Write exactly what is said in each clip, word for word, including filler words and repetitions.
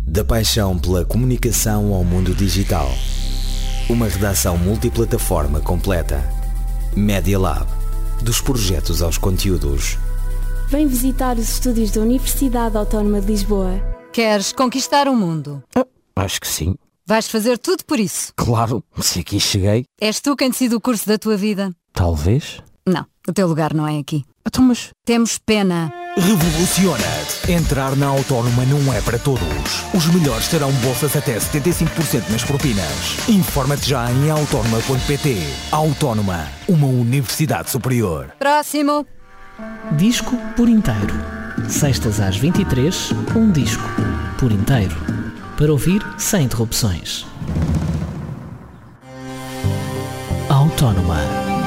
Da paixão pela comunicação ao mundo digital. Uma redação multiplataforma completa. Media Lab. Dos projetos aos conteúdos. Vem visitar os estúdios da Universidade Autónoma de Lisboa. Queres conquistar o mundo? Ah, acho que sim. Vais fazer tudo por isso? Claro, se aqui cheguei. És tu quem decide o curso da tua vida? Talvez. Não, o teu lugar não é aqui. Então, mas... Temos pena. Revoluciona-te. Entrar na Autónoma não é para todos. Os melhores terão bolsas até setenta e cinco por cento nas propinas. Informa-te já em autónoma ponto pt. Autónoma, uma universidade superior. Próximo. Disco por inteiro. Sextas às vinte e três, um disco por inteiro. Para ouvir sem interrupções. Autónoma.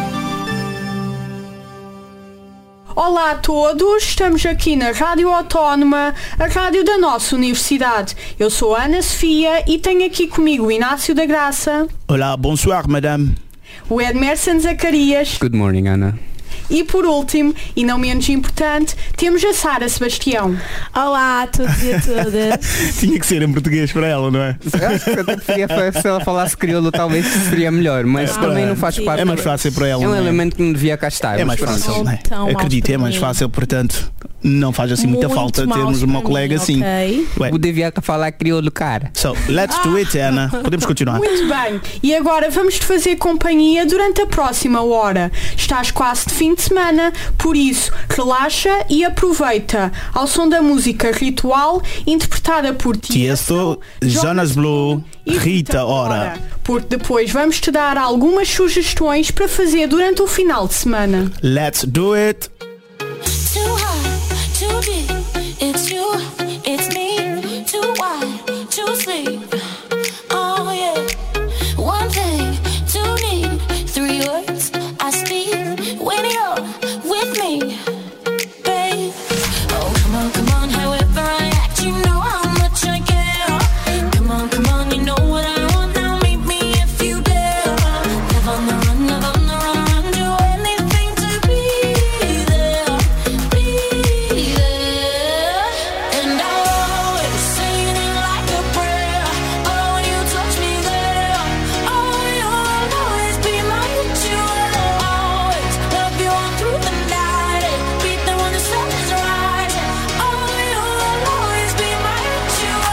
Olá a todos, estamos aqui na Rádio Autónoma, a rádio da nossa universidade. Eu sou a Ana Sofia e tenho aqui comigo o Inácio da Graça. Olá, bonsoir, madame. O Edmerson Zacarias. Good morning, Ana. E por último, e não menos importante, temos a Sara Sebastião. Olá a todos e a todas. Tinha que ser em português para ela, não é? Eu acho que eu até preferia, se ela falasse crioulo, talvez seria melhor, mas é, também não faz sim. parte. É mais fácil para ela. É um não elemento que não devia cá estar. É mais mas pronto. fácil, não é? Então, Acredito, é mais fácil, portanto, não faz assim muita Muito falta maus termos uma para colega mim, assim. ok? Ué, Eu devia falar crioulo, cara. so, let's do it, Ana. Podemos continuar. Muito bem, e agora vamos-te fazer companhia durante a próxima hora. Estás quase de fim de semana, por isso, relaxa e aproveita ao som da música Ritual, interpretada por Tiesto, Jonas Blue, e Rita Ora. Porque depois vamos-te dar algumas sugestões para fazer durante o final de semana. Let's do it. Too high, too deep, it's you, it's me, too wide, to sleep. Oh yeah, one thing, two need, three words I speak when you're with me, babe. Oh come on, come on, however I act, you know how much I care. Come on, come on, you know what I want, now meet me if you dare. Live on the run, live on the run, run, do anything to be there, be there. And I'll always say it like a prayer. Oh, when you touch me there, oh, you'll always be my ritual. Always love you all through the night, beat them when the sun is rising. Oh, you'll always be my ritual.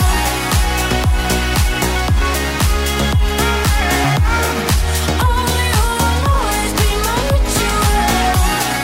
Oh, you'll always be my ritual.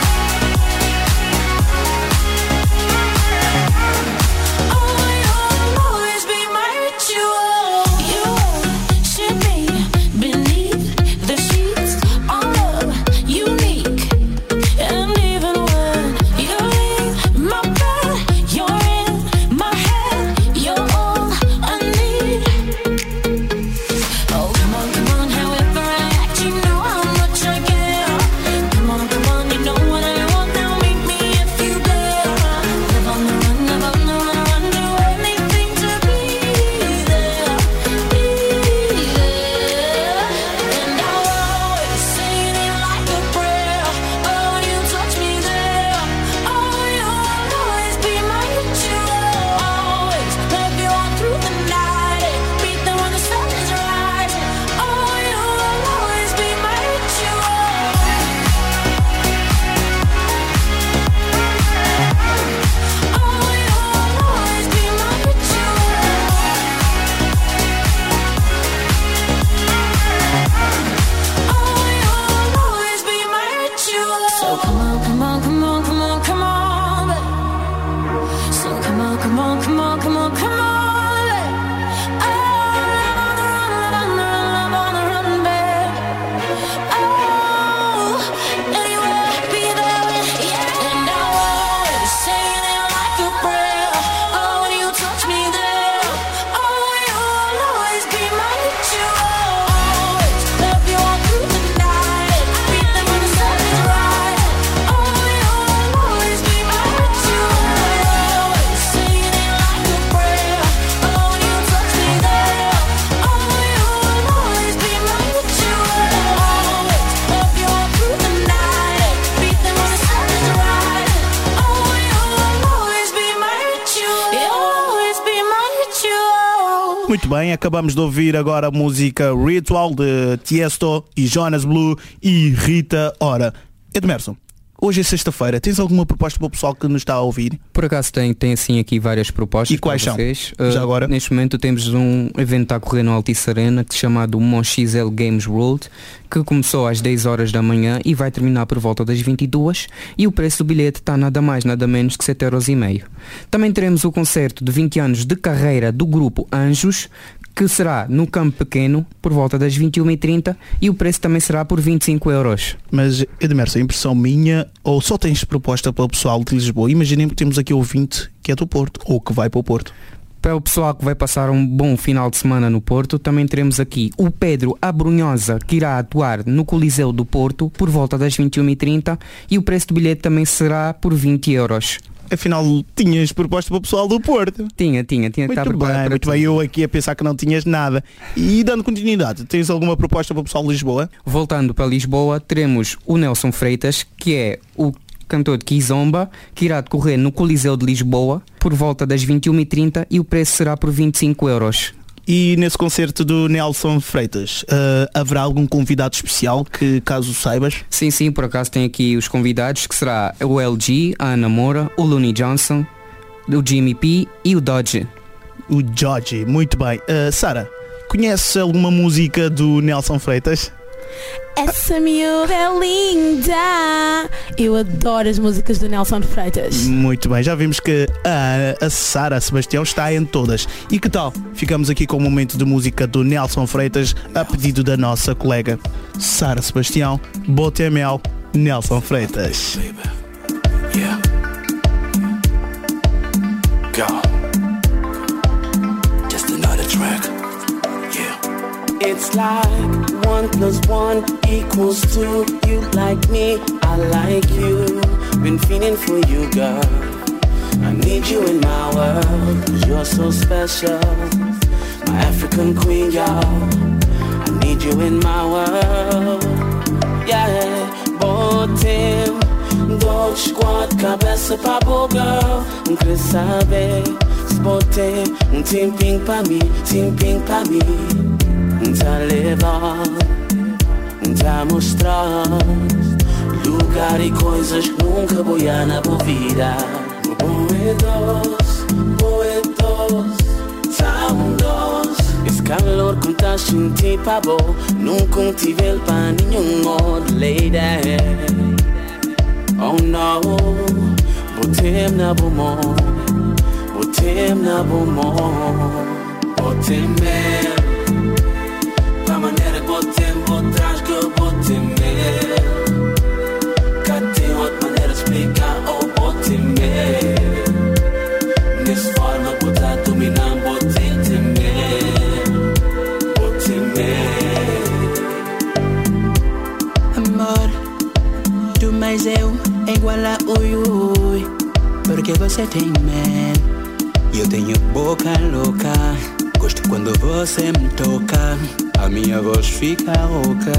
Oh, you'll always be my ritual. You worship me beneath the sheets, all love unique. And even when you leave my bed, you're in my head, you're all I need. Oh, come on, come on, however I act, you know how much I care. Come on, come on, you know what I want, now meet me if you dare. Live on the run, live on the run, run, do anything to be there, be there. And I'll always say it like a prayer. Oh, when you touch me there, oh, you'll always be my ritual. Always love you all through the night, beat them when the sun is rising. Oh, you'll always be my ritual. Oh, you'll always be my ritual. Oh, you'll always be my ritual. So come on, come on, come on, come on, come on, babe. So come on, come on, come on, come on, come on, babe. Oh, live on the run, live on the run, live on the run, babe. Oh, anywhere, be there with, yeah. And I'll always say it like a prayer. Oh, when you touch me there, oh, you'll always be my ritual. Always love you all through the night, beat them when the sun is rising. Oh, you'll always be my ritual. Always say it like a prayer. Muito bem, acabamos de ouvir agora a música Ritual de Tiesto e Jonas Blue e Rita Ora. Edmerson, hoje é sexta-feira, tens alguma proposta para o pessoal que nos está a ouvir? Por acaso tem, tem assim aqui várias propostas. E quais para são? vocês. Já Uh, agora? Neste momento temos um evento a correr no Altice Arena chamado Mon X L Games World, que começou às dez horas da manhã e vai terminar por volta das vinte e duas, e o preço do bilhete está nada mais nada menos que sete euros e meio. Também teremos o concerto de vinte anos de carreira do grupo Anjos, que será no Campo Pequeno por volta das vinte e uma e trinta, e o preço também será por vinte e cinco euros. Mas, Edmerson, impressão minha, ou só tens proposta para o pessoal de Lisboa? Imaginemos que temos aqui ouvinte que é do Porto, ou que vai para o Porto. Para o pessoal que vai passar um bom final de semana no Porto, também teremos aqui o Pedro Abrunhosa, que irá atuar no Coliseu do Porto por volta das vinte e uma e trinta, e o preço do bilhete também será por vinte euros. Afinal, tinhas proposta para o pessoal do Porto? Tinha, tinha, tinha que estar Muito preparado bem, para muito tudo. bem. Eu aqui a pensar que não tinhas nada. E dando continuidade, tens alguma proposta para o pessoal de Lisboa? Voltando para Lisboa, teremos o Nelson Freitas, que é o cantor de Kizomba, que irá decorrer no Coliseu de Lisboa por volta das vinte e uma e trinta, e o preço será por vinte e cinco euros. E nesse concerto do Nelson Freitas, uh, haverá algum convidado especial que, caso saibas? Sim, sim, por acaso tem aqui os convidados, que será o L G, a Ana Moura, o Looney Johnson, o Jimmy P e o Dodge. O Dodge, muito bem. Uh, Sara, conhece alguma música do Nelson Freitas? Essa miúda é linda. Eu adoro as músicas do Nelson Freitas. Muito bem, já vimos que a, a Sara Sebastião está em todas. E que tal? Ficamos aqui com o momento de música do Nelson Freitas a pedido da nossa colega Sara Sebastião, Botemel, Nelson Freitas. Yeah. Go. Just another track. Yeah. It's like one plus one equals two. You like me, I like you. Been feeling for you, girl. I need you in my world, 'cause you're so special. My African queen, y'all. I need you in my world. Yeah, botem, dois, quatro, cabeça pra boa, girl. Não quer saber se botem um tempinho pra mim, tempinho pra mim. Tá levar, tá mostrar lugar e coisas que nunca vou ir na minha vida. Boedos, boedos, tá um dos. Esse calor que tá sentindo pra bom, nunca tive pra nenhum outro lady. Oh no, botem na bomba, botem na bomba, botem mesmo. A maneira que botem, botrás que eu botem mesmo. Cá tem outra maneira de explicar, oh botem mesmo. Nessa forma que botar dominar, botem mesmo. Botem mesmo. Amor, tu mais eu é igual a ui ui. Porque você tem man, eu tenho boca louca. Gosto quando você me toca, a minha voz fica rouca.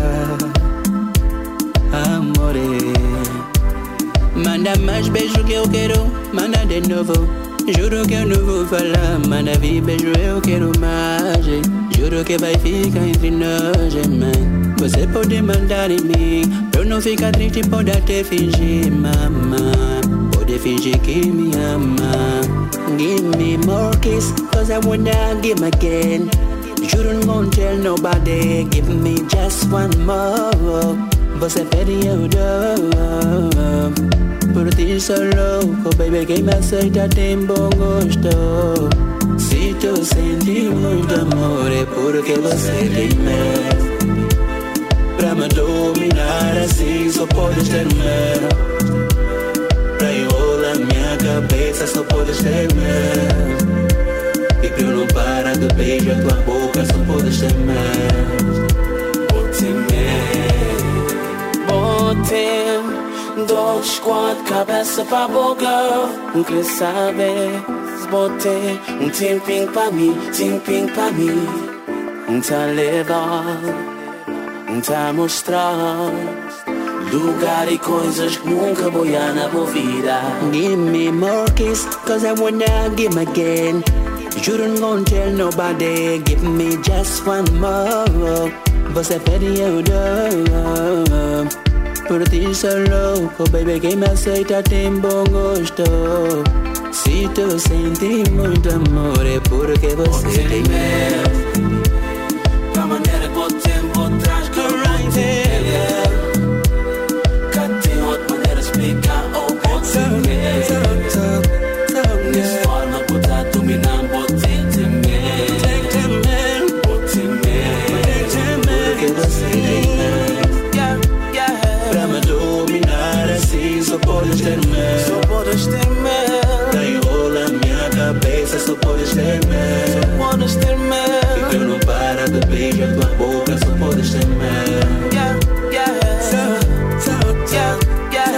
Amore, manda mais beijo que eu quero, manda de novo. Juro que eu não vou falar, manda vir beijo, eu quero mais. Juro que vai ficar entre nós, man. Você pode mandar em mim, pra eu não ficar triste, pode até fingir, mamãe. Pode fingir que me ama. Give me more kiss, cause I wanna give again. You don't go tell nobody, give me just one more. Você pede eu dou. Por ti sou louco, baby, quem me aceita tem bom gosto. Se tu sente muito amor é porque você tem medo. Pra me dominar assim só podes ter medo. Pra enrolar minha cabeça só podes ter medo. E pra eu não parar de beijar tua boca só podes ter medo. Botem mesmo. Botem, dois, quatro, cabeça pra boca. Não quer saber se botem um tempinho pra mim, tempinho pra mim. Um tá levar, um tá mostrar lugar e coisas que nunca vou ir na minha vida. Give me more kiss, cause I wanna give again. You don't gonna tell nobody, give me just one more. Você pede e eu dou. Por ti sou louco, baby, quem me aceita tem bom gosto. Se tu sente muito amor é porque você tem medo. Da maneira que o tempo traz corrente. Cadê outra maneira de explicar o que você quer? Dessa forma que tá dominando, pode temer. Pode temer. Porque você tem medo. Pra me dominar assim só podes ter medo. Só podes ter medo. Tá enrola minha cabeça, só podes ter medo. Só podes ter medo. Fica não para de beijar tua boca, só podes ter medo. Yeah, yeah. So, so, yeah, yeah.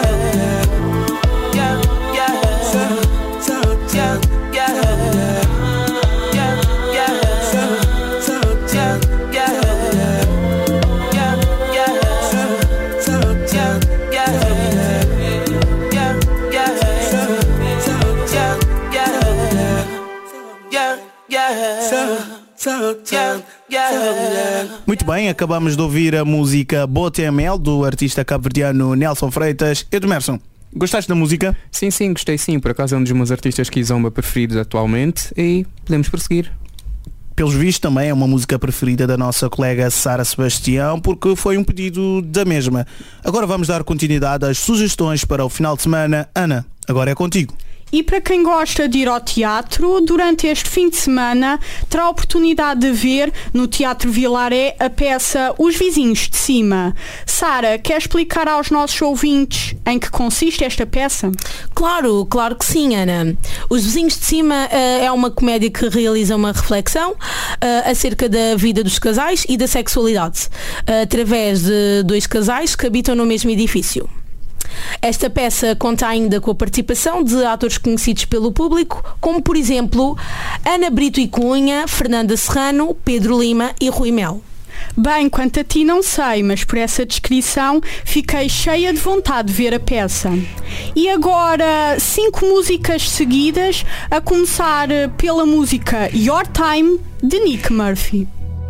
Yeah, yeah. So, so, yeah, yeah. Yeah, yeah. So, so, yeah, yeah. Yeah, yeah. So, so, yeah, yeah. Yeah, yeah. So, so, yeah, yeah. Yeah, yeah. So, so, yeah, yeah. Muito bem, acabamos de ouvir a música Boa T M L do artista cabo-verdiano Nelson Freitas. Edmerson, gostaste da música? Sim, sim, gostei sim. Por acaso é um dos meus artistas Kizomba preferidos atualmente e podemos prosseguir. Pelos vistos também é uma música preferida da nossa colega Sara Sebastião, porque foi um pedido da mesma. Agora vamos dar continuidade às sugestões para o final de semana. Ana, agora é contigo. E para quem gosta de ir ao teatro, durante este fim de semana terá a oportunidade de ver no Teatro Vilaré a peça Os Vizinhos de Cima. Sara, quer explicar aos nossos ouvintes em que consiste esta peça? Claro, claro que sim, Ana. Os Vizinhos de Cima uh, é uma comédia que realiza uma reflexão uh, acerca da vida dos casais e da sexualidade, uh, através de dois casais que habitam no mesmo edifício. Esta peça conta ainda com a participação de atores conhecidos pelo público, como por exemplo Ana Brito e Cunha, Fernanda Serrano, Pedro Lima e Rui Mel. Bem, quanto a ti não sei, mas por essa descrição fiquei cheia de vontade de ver a peça. E agora, cinco músicas seguidas, a começar pela música Your Time, de Nick Murphy.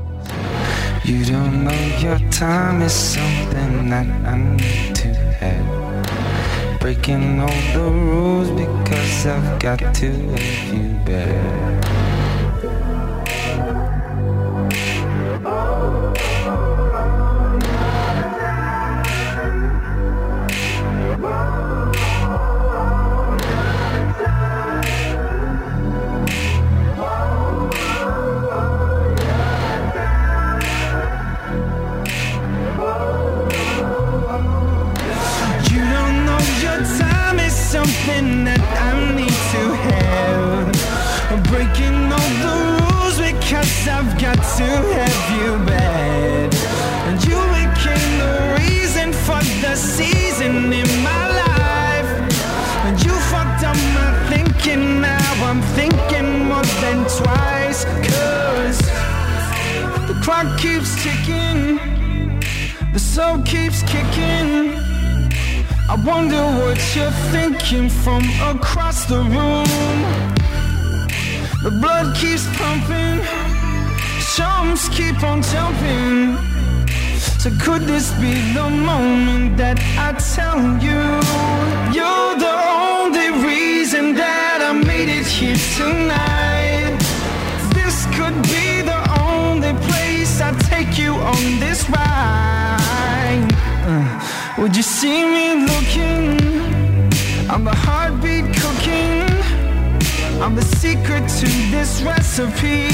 You don't know your time is something that I need to have. Breaking all the rules because I've got to have you back. Something that I need to have. Breaking all the rules because I've got to have you back. And you became the reason for the season in my life. And you fucked up my thinking, now I'm thinking more than twice. Cause the clock keeps ticking, the soul keeps kicking. I wonder what you're thinking from across the room. The blood keeps pumping, chumps keep on jumping. So could this be the moment that I tell you you're the only reason that I made it here tonight? This could be the only place I take you on this ride. uh. Would you see me looking? I'm the heartbeat cooking. I'm the secret to this recipe.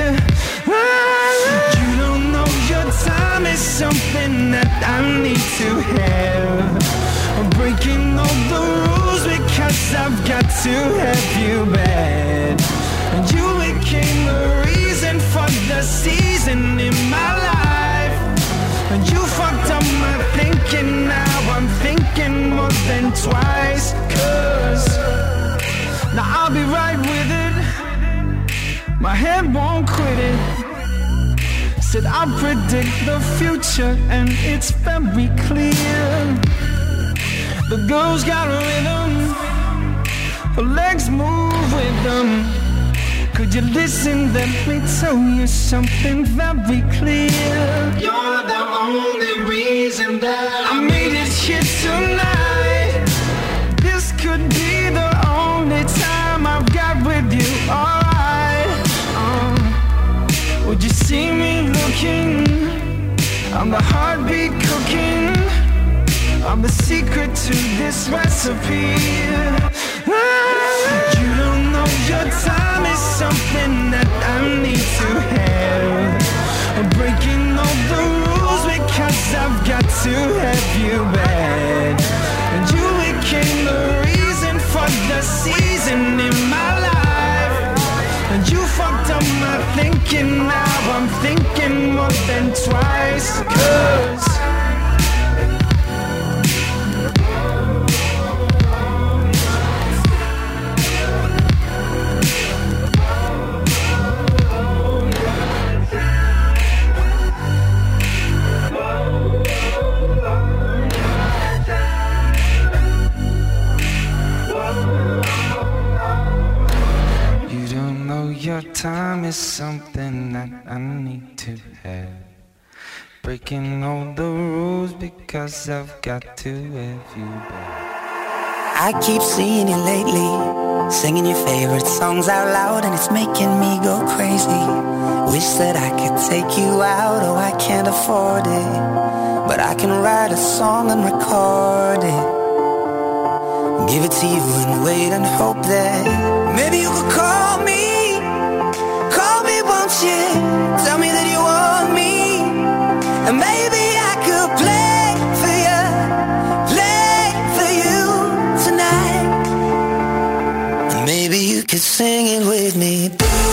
You don't know your time is something that I need to have. I'm breaking all the rules because I've got to have you back. And you became the reason for the season in my life. And you fucked up my thinking, now I'm thinking more than twice. Cause now I'll be right with it, my head won't quit it. Said I predict the future and it's very clear. The girl's got a rhythm, her legs move with them. Could you listen, let me tell you something very clear. You're the only reason that I made it here tonight. This could be the only time I've got with you, alright. uh, Would you see me looking? I'm the heartbeat cooking. I'm the secret to this recipe. Ah, you don't know your time is something that I need to have. I'm breaking all the rules because I've got to have you bad. And you became the reason for the season in my life. And you fucked up my thinking, now I'm thinking more than twice. Cause your time is something that I need to have. Breaking all the rules because I've got to have you back. I keep seeing you lately, singing your favorite songs out loud, and it's making me go crazy. Wish that I could take you out, oh I can't afford it, but I can write a song and record it, give it to you and wait and hope that maybe you could call me. Tell me that you want me, and maybe I could play for you, play for you tonight, and maybe you could sing it with me.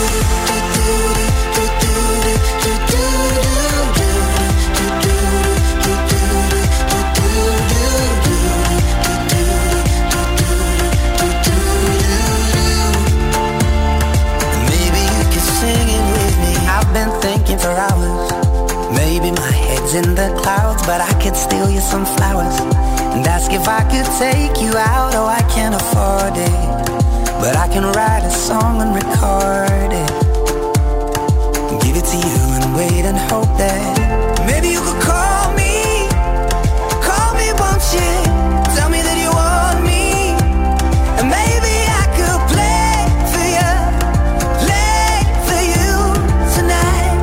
For hours, maybe my head's in the clouds, but I could steal you some flowers and ask if I could take you out. Oh, I can't afford it, but I can write a song and record it, give it to you and wait and hope that maybe you could call me, call me, won't you? Tell me that you want me, and maybe I could play for you, play for you tonight.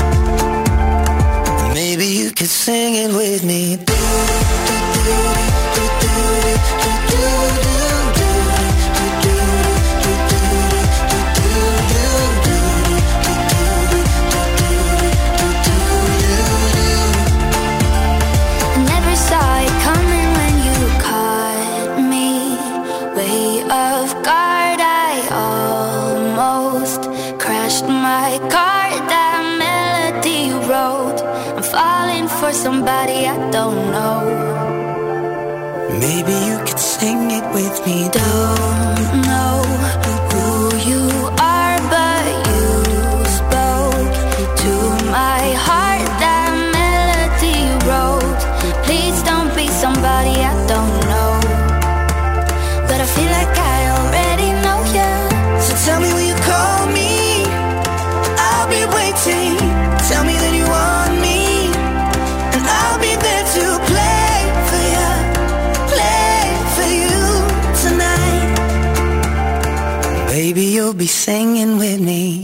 Maybe you could sing it with me. Never saw it coming when you caught me way off guard. I almost crashed my car. That melody you wrote, I'm falling for somebody I don't know. Maybe you could sing it with me. Don't know who you are, but you spoke to my heart. That melody you wrote, please don't be somebody I don't know, but I feel like I already know you. So tell me, will you call me? I'll be waiting. Tell me that you want me, and I'll be there to play for you, play for you tonight. Baby, you'll be singing with me.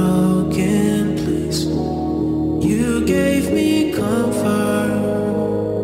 You gave me comfort.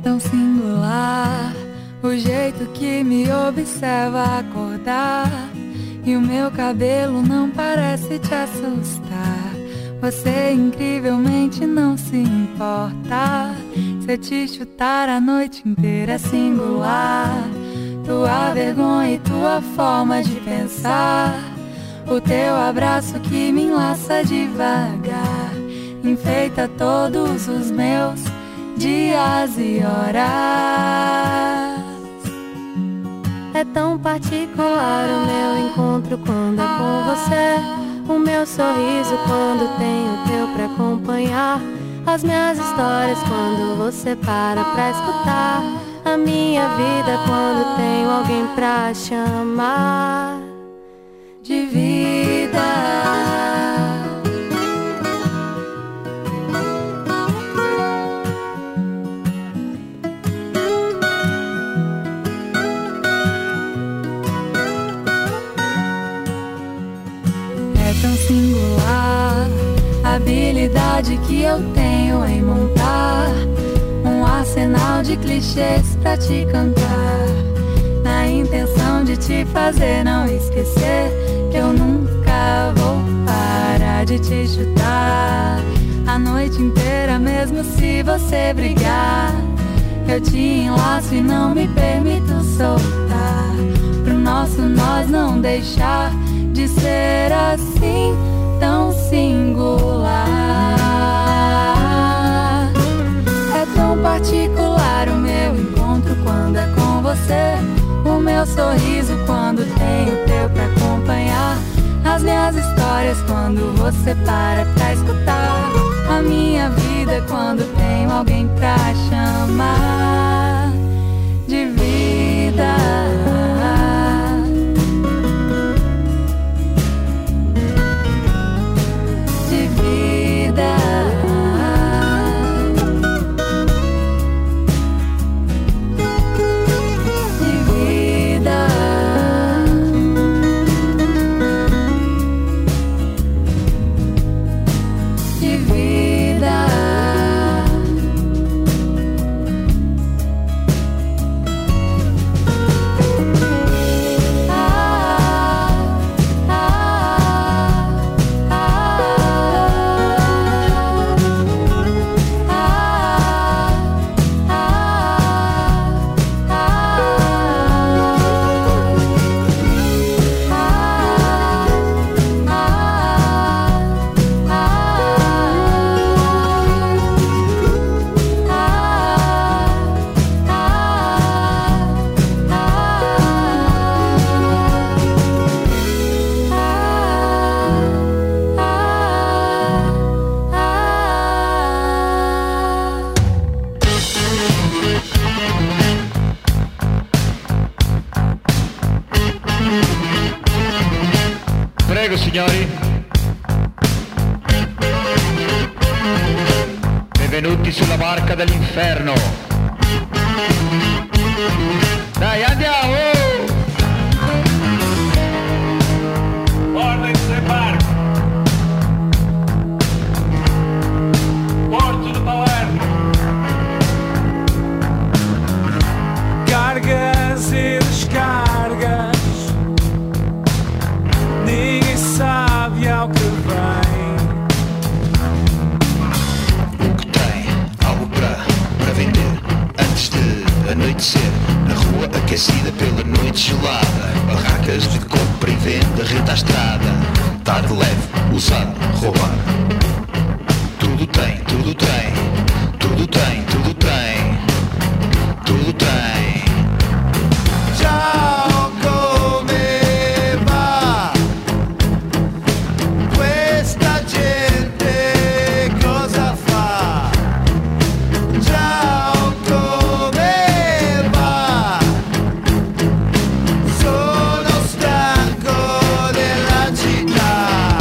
tão singular o jeito que me observa acordar, e o meu cabelo não parece te assustar. Você incrivelmente não se importa se eu te chutar a noite inteira. É singular tua vergonha e tua forma de pensar, o teu abraço que me enlaça devagar, enfeita todos os meus dias e horas. É tão particular o meu encontro quando é com você, o meu sorriso quando tenho o teu pra acompanhar, as minhas histórias quando você para pra escutar, a minha vida quando tenho alguém pra chamar de vida. Tão singular a habilidade que eu tenho em montar um arsenal de clichês pra te cantar, na intenção de te fazer não esquecer que eu nunca vou parar de te chutar a noite inteira, mesmo se você brigar. Eu te enlaço e não me permito soltar, pro nosso nós não deixar de ser assim tão singular. É tão particular o meu encontro quando é com você, o meu sorriso quando tenho o teu pra acompanhar, as minhas histórias quando você para pra escutar, a minha vida quando tenho alguém pra chamar de vida. Signori, benvenuti sulla barca dell'inferno. Dai, andiamo! Guarda in barco. Porto de Palermo. Cargas e descargas, ninguém sabe ao que vem. O que tem, algo para, para vender, antes de anoitecer, na rua aquecida pela noite gelada, barracas de compra e venda, renta à estrada, tarde leve, usado, roubado. Tudo tem, tudo tem, tudo tem, tudo tem, tudo tem. Ciao, come va? Questa gente cosa fa? Ciao, come va? Sono stanco della città.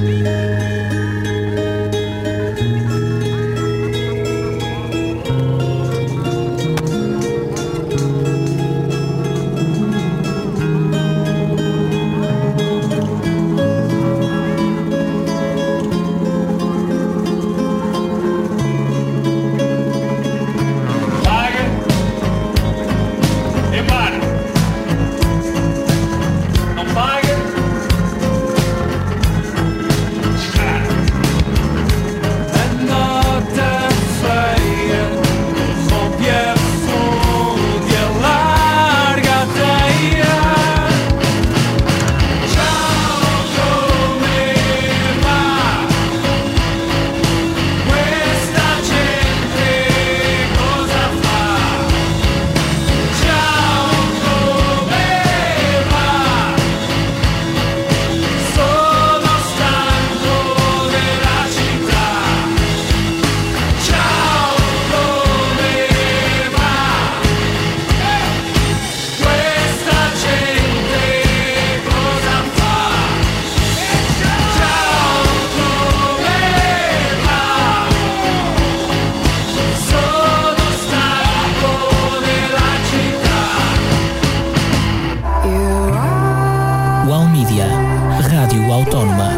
Autónoma.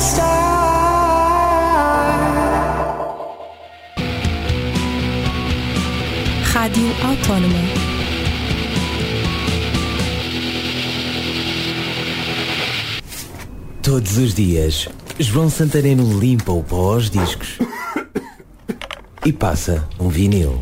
Rádio Autónoma. Todos os dias, João Santareno limpa o pó aos discos e passa um vinil.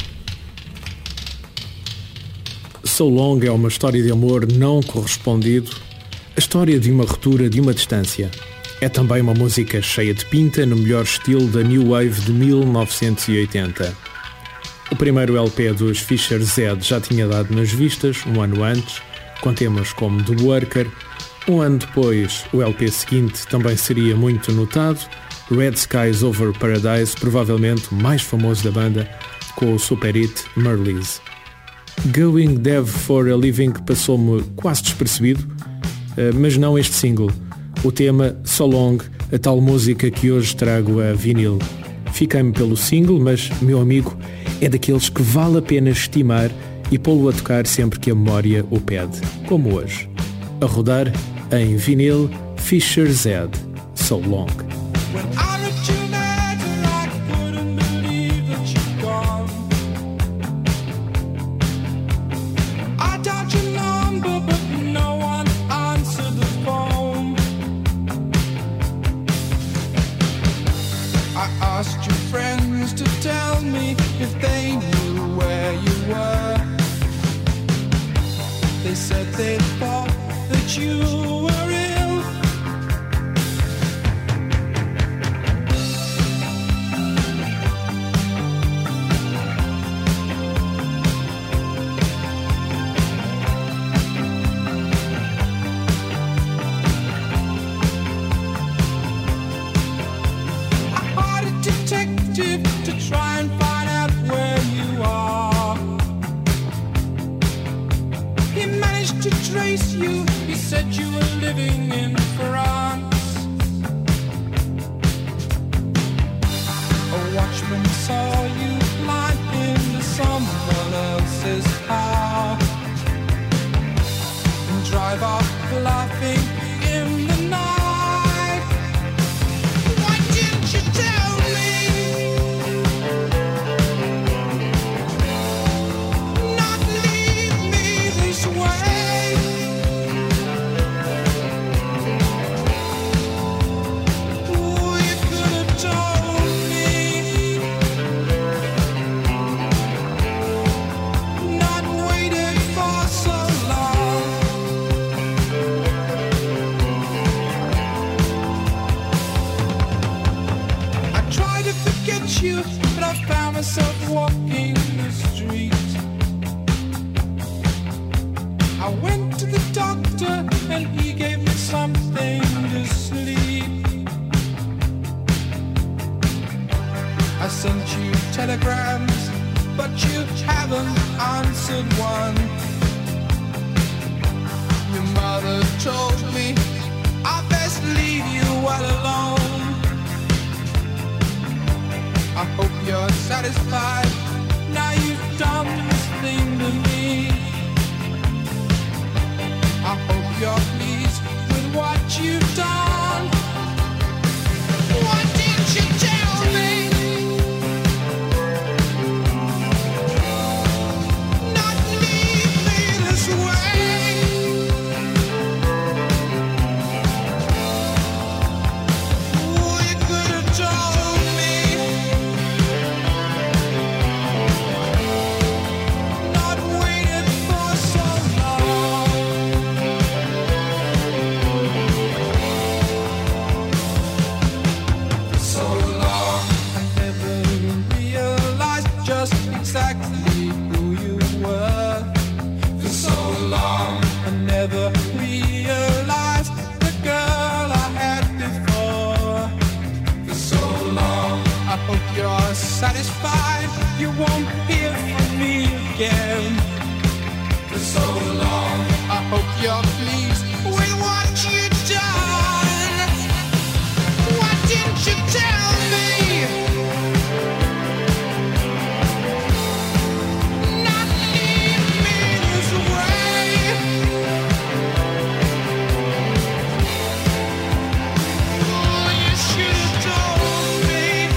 So Long é uma história de amor não correspondido, a história de uma ruptura de uma distância. É também uma música cheia de pinta no melhor estilo da New Wave de mil novecentos e oitenta. O primeiro L P dos Fischer Z já tinha dado nas vistas um ano antes, com temas como The Worker. Um ano depois, o L P seguinte também seria muito notado, Red Skies Over Paradise, provavelmente o mais famoso da banda, com o super hit Merleys. Going Dev for a Living passou-me quase despercebido, mas não este single. O tema So Long, a tal música que hoje trago a vinil. Fiquei-me pelo single, mas, meu amigo, é daqueles que vale a pena estimar e pô-lo a tocar sempre que a memória o pede, como hoje. A rodar em vinil Fischer Z, So Long. Asked your friends to tell me if they knew where you were. They said they thought that you were ill. Detective to try and find out where you are. He managed to trace you. He said you were living in France. A watchman saw you lying into someone else's car and drive off laughing in the night. Why didn't you tell me? You, but I found myself walking the street. I went to the doctor and he gave me something to sleep. I sent you telegrams, but you haven't answered one. Your mother told me I best leave you all alone. satisfied. Now you've done this thing to me. I hope you're pleased with what you've done. Why didn't you tell me? Not leave me this way. Oh, you could have told me. Not waited for so long. For so long, I never realized just exactly who you were. For so long, I never realized the girl I had before. For so long, I hope you're satisfied. You won't hear from me again. For so long, I hope you're pleased with what you've done. Why didn't you tell me? Not leave me this way. Oh, you should have told me.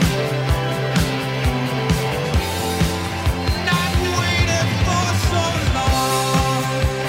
Not waited for so long.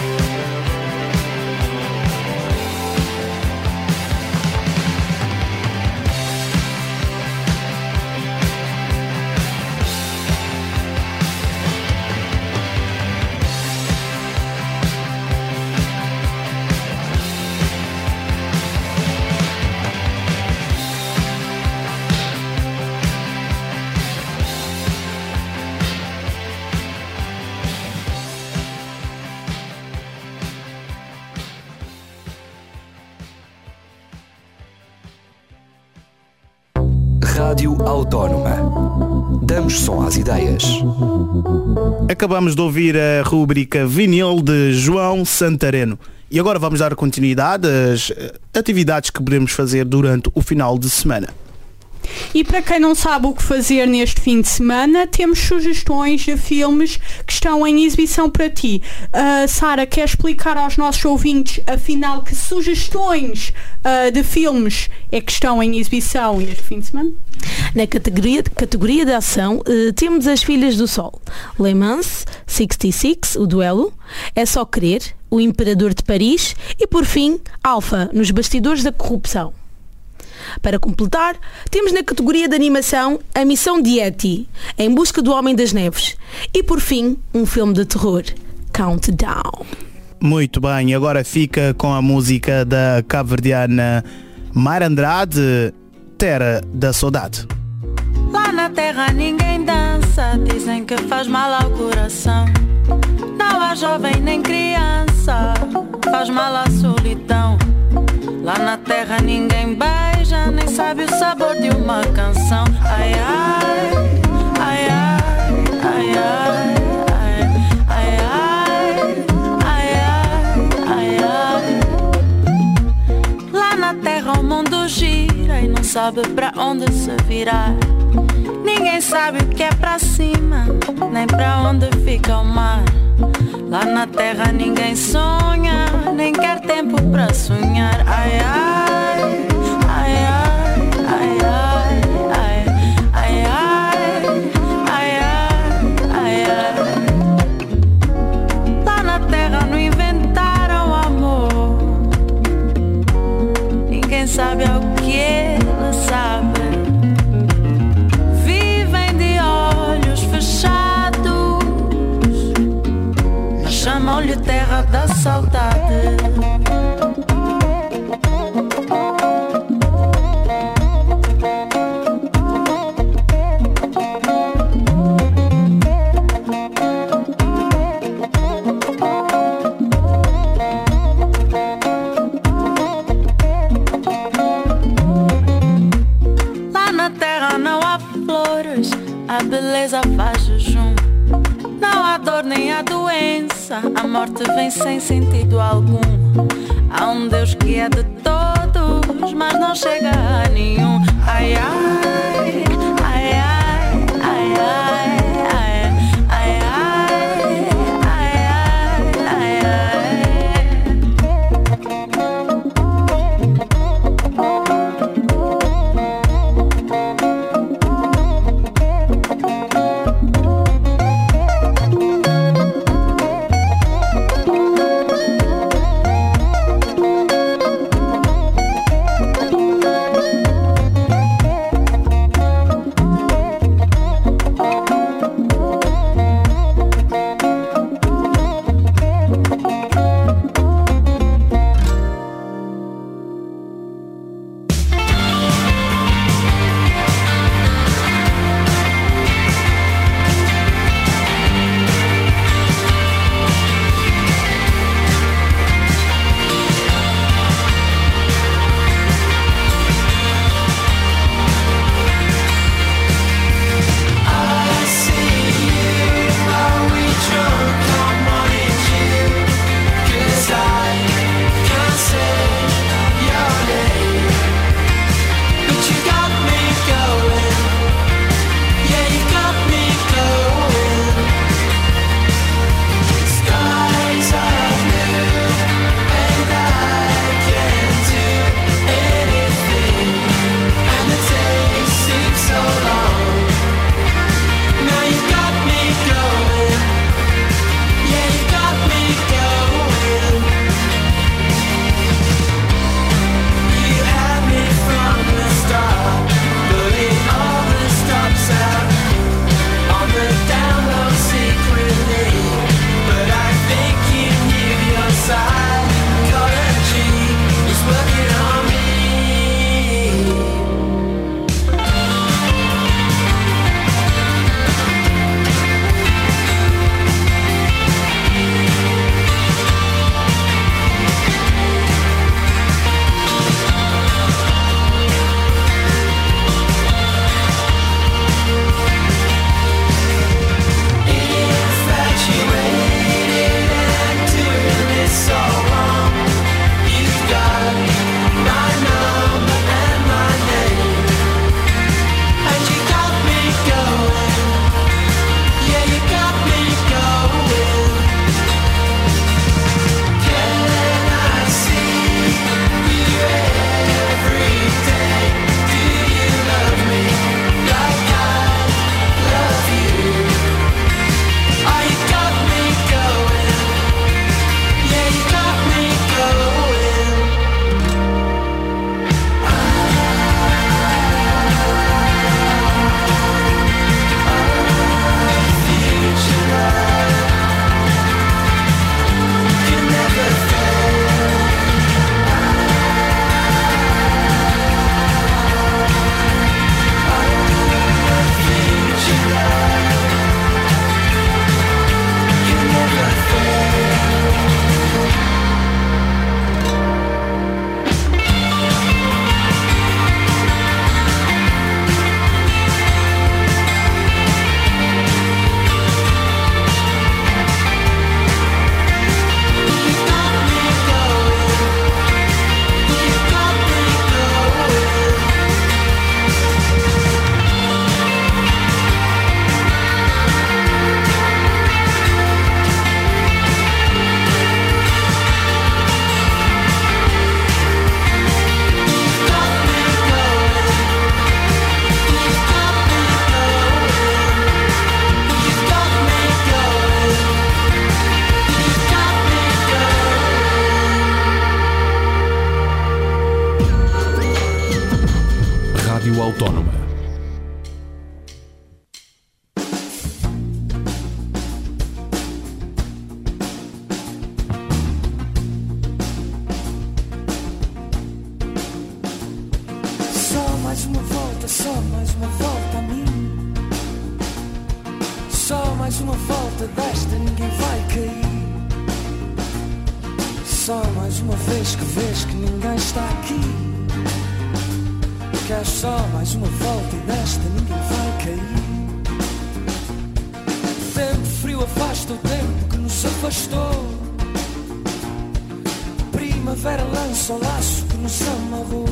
Rádio Autónoma. Damos som às ideias. Acabamos de ouvir a rubrica Vinil de João Santareno. E agora vamos dar continuidade às eh, atividades que podemos fazer durante o final de semana. E para quem não sabe o que fazer neste fim de semana, temos sugestões de filmes que estão em exibição para ti. Uh, Sara, quer explicar aos nossos ouvintes, afinal, que sugestões uh, de filmes é que estão em exibição este fim de semana? Na categoria, categoria de ação, uh, temos As Filhas do Sol, Le Mans, sessenta e seis, O Duelo, É Só Querer, O Imperador de Paris e, por fim, Alpha, Nos Bastidores da Corrupção. Para completar, temos na categoria de animação A Missão de Yeti, Em Busca do Homem das Neves e, por fim, um filme de terror, Countdown. Muito bem, agora fica com a música da cabo-verdiana Mar Andrade, Terra da Saudade. Lá na terra ninguém dança, dizem que faz mal ao coração. Não há jovem nem criança, faz mal à solidão. Lá na terra ninguém beija, nem sabe o sabor de uma canção. Ai, ai, ai, ai, ai, ai, ai, ai, ai, ai, ai. Lá na terra o mundo gira e não sabe pra onde se virar. Ninguém sabe o que é pra cima, nem pra onde fica o mar. Lá na terra ninguém sonha, nem quer tempo pra sonhar. Ai, ai, ai, ai, ai, ai, ai, ai, ai, ai, ai. Lá na terra não inventaram amor, ninguém sabe ao que ele sabe. Vivem de olhos fechados, chamam-lhe terra da saudade. Lá na terra não há flores, a beleza faz jejum. Não há dor nem há doença, a morte vem sem sentido algum. Há um Deus que é de todos, mas não chega a nenhum. Ai, ai, ai, ai, ai, Autónoma. Só mais uma volta, só mais uma volta a mim. Só mais uma volta desta, ninguém vai cair. Só mais uma vez que vês que ninguém está aqui. Queres só mais uma volta e desta ninguém vai cair. Tempo frio afasta o tempo que nos afastou. Primavera lança o laço que nos amarrou.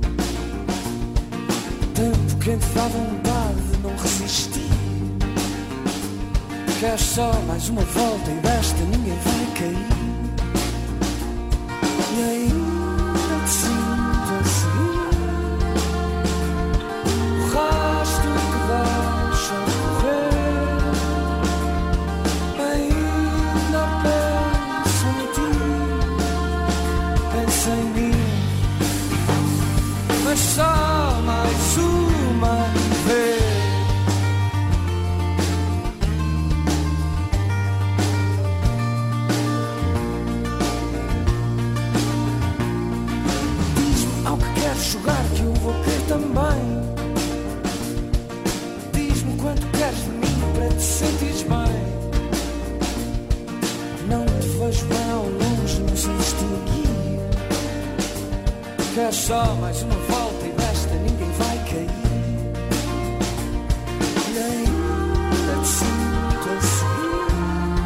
Tempo quente dá vontade de não resistir. Queres só mais uma volta e desta ninguém vai cair. E ainda te sinto a seguir. O rastro que deixa correr. Ainda penso em ti. Penso em mim. Mas só mais uma vez. Jogar que eu vou querer também. Diz-me quanto queres de mim para te sentires bem. Não te vejo bem ao longe, não sei se te aqui. Queres só mais uma volta e desta ninguém vai cair. E ainda te sinto a seguir.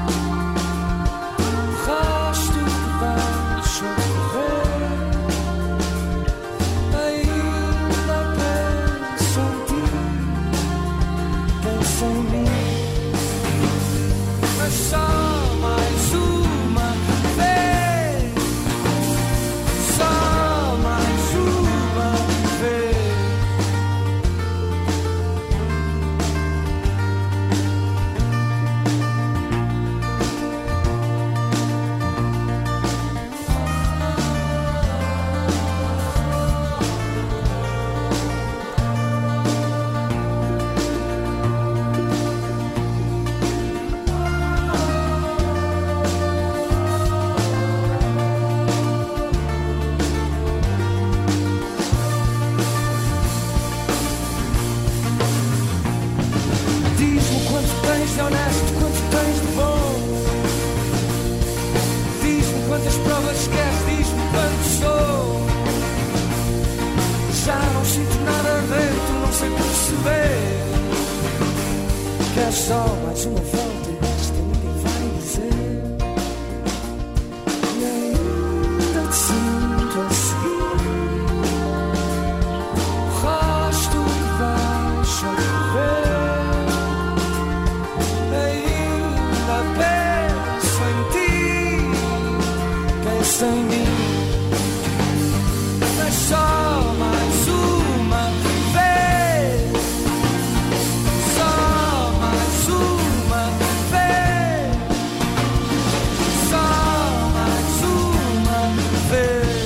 O rastro que deixa correr. Mas só mais uma vez. Só mais uma vez. Diz-me quanto tens de honesto, quanto tens de bom. Diz-me quantas provas queres, diz-me quanto sou. Já não sinto nada dentro, não sei perceber. Queres só mais uma volta e desta ninguém vai dizer. E ainda te sinto a seguir. O rastro que deixa correr. Sem mim, mas só mais uma vez. Só mais uma vez. Só mais uma vez.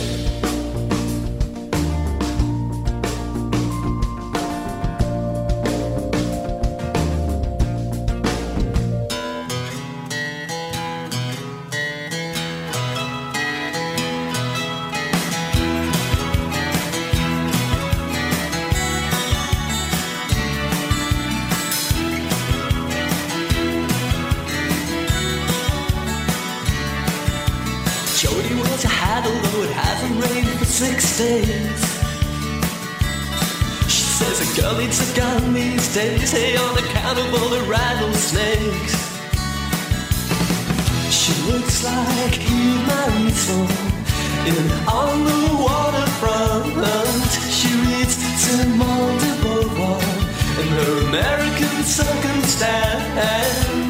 Jody was a had although it hasn't rained for six days. She says a girl needs a gun these days, hey, on account of all the rattlesnakes. She looks like human soul in on the waterfront. She reads Simone de Beauvoir in her American Circumstance.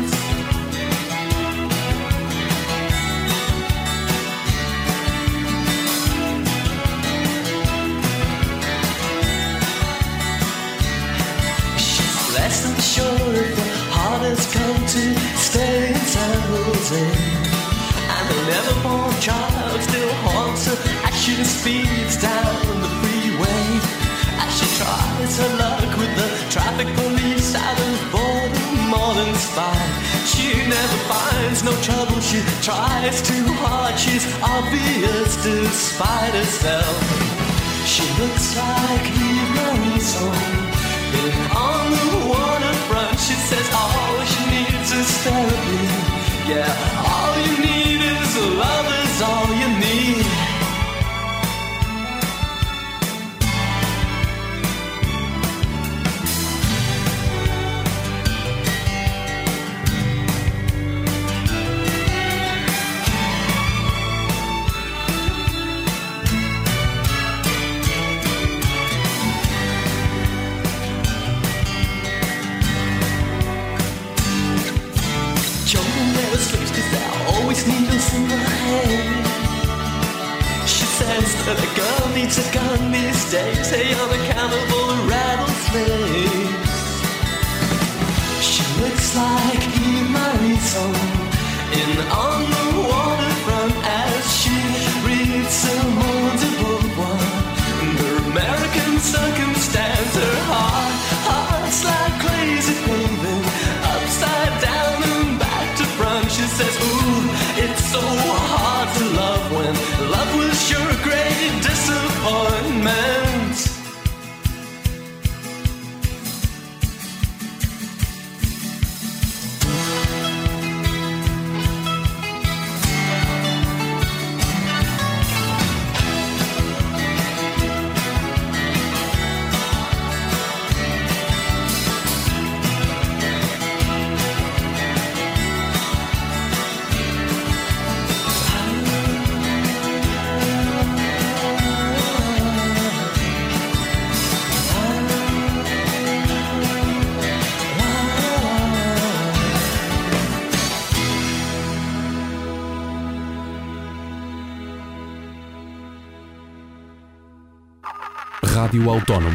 Blessed and sure if the heart has come to stay in San Jose. And a never-born child still haunts her as she speeds down the freeway. As she tries tries her luck with the traffic police out of boredom more than spite. She never finds no trouble, she tries too hard, she's obvious despite herself. She looks like Eve Marie Song. On the waterfront, she says all she needs is therapy. Yeah, all you need is love is all you need. Always needles in her head. She says that a girl needs a gun these days. Hey, unaccountable rattlesnakes. She looks like Eve Marie Song in On the Waterfront as she reads Simone de Beauvoir. Her American circumstance, her heart, heart's like crazy paving, upside down and back to front. She says, ooh, it's so hard to love when love was your great disappointment. Rádio Autónoma.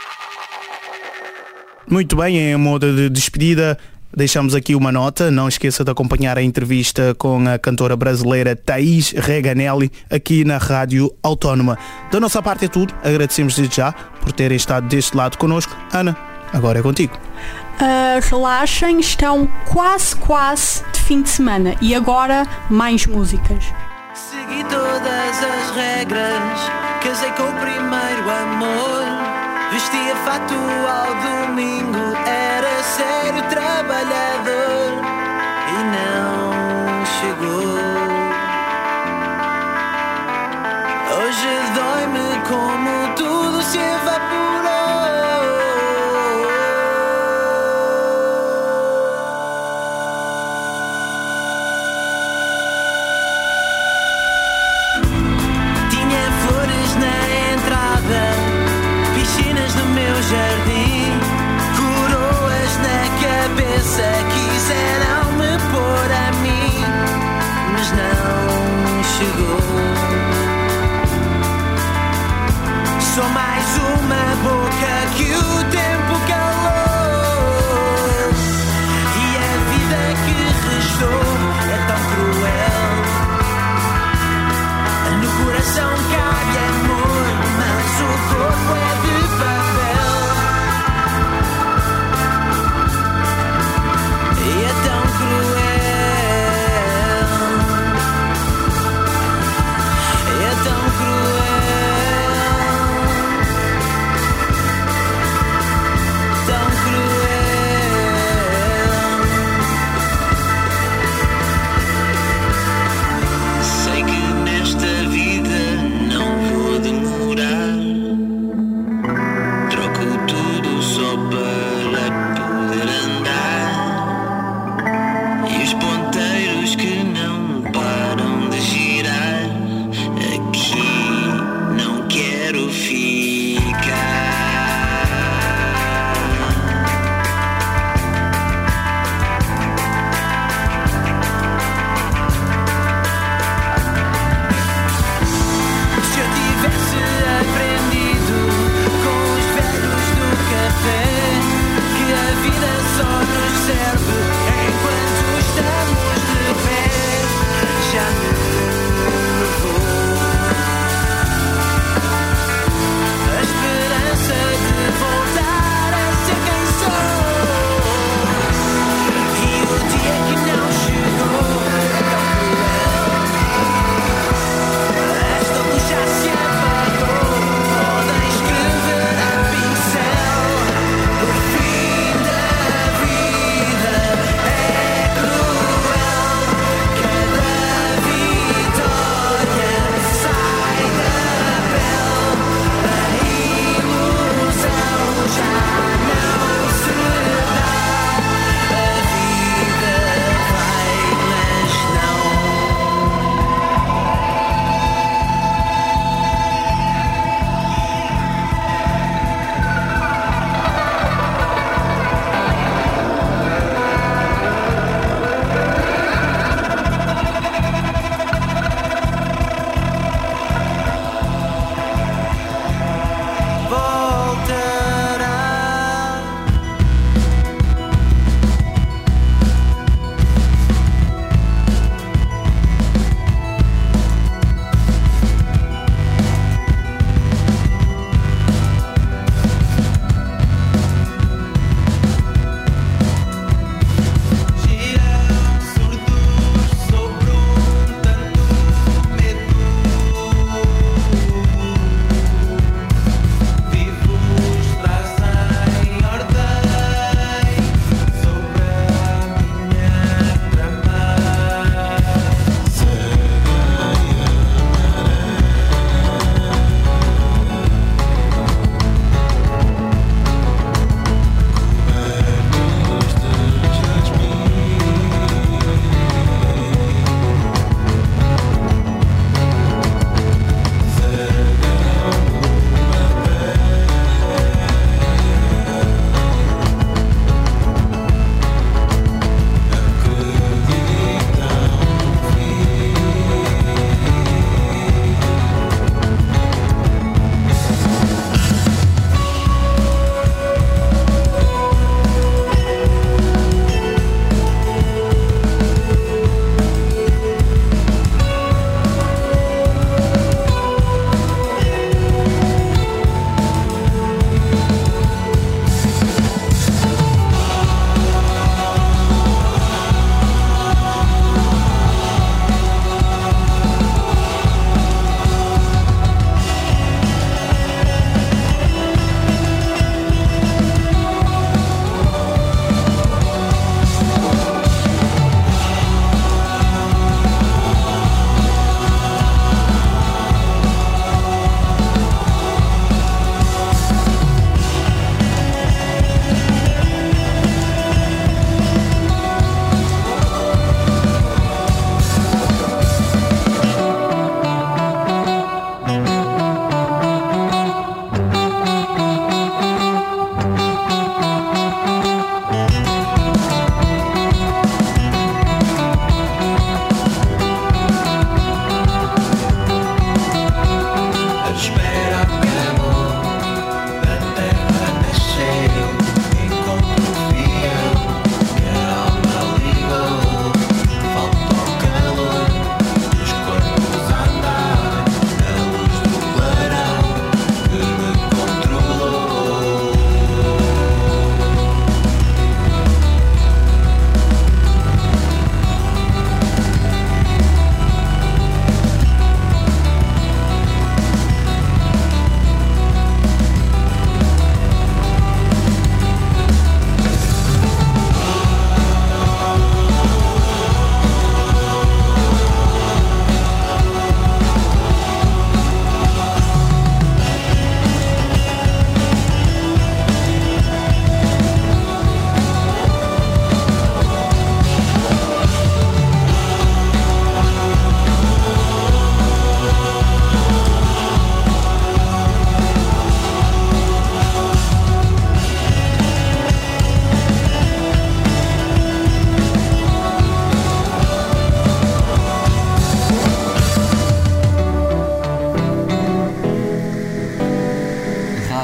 Muito bem, em modo de despedida, deixamos aqui uma nota. Não esqueça de acompanhar a entrevista com a cantora brasileira Thaís Reganelli aqui na Rádio Autónoma. Da nossa parte é tudo. Agradecemos desde já por terem estado deste lado connosco. Ana, agora é contigo. Uh, relaxem, estão quase, quase de fim de semana. E agora, mais músicas. Segui todas as regras, casei com o primeiro amor, vestia fato ao domingo, era sério trabalhador e não chegou. Hoje dói-me como tudo se evaporou. Jardim, coroas na cabeça, quiseram me pôr a mim, mas não chegou. Sou mais uma boca que o tempo calou, e a vida que restou é tão cruel. No coração cabe amor, mas o corpo é de papel.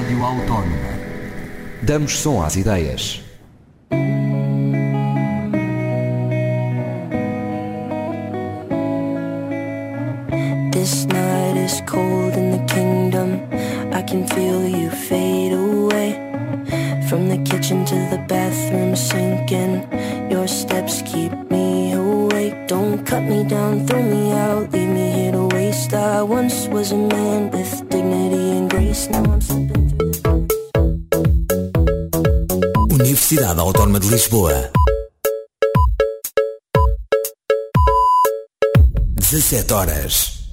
Rádio Autónoma. Damos som às ideias. This night is cold in the kingdom. I can feel you fade away. From the kitchen to the bathroom sinking. Your steps keep me awake. Don't cut me down, throw me out, leave me here to waste. I once was a man with dignity and grace. Now I'm slipping through the... Universidade Autónoma de Lisboa. dezassete horas.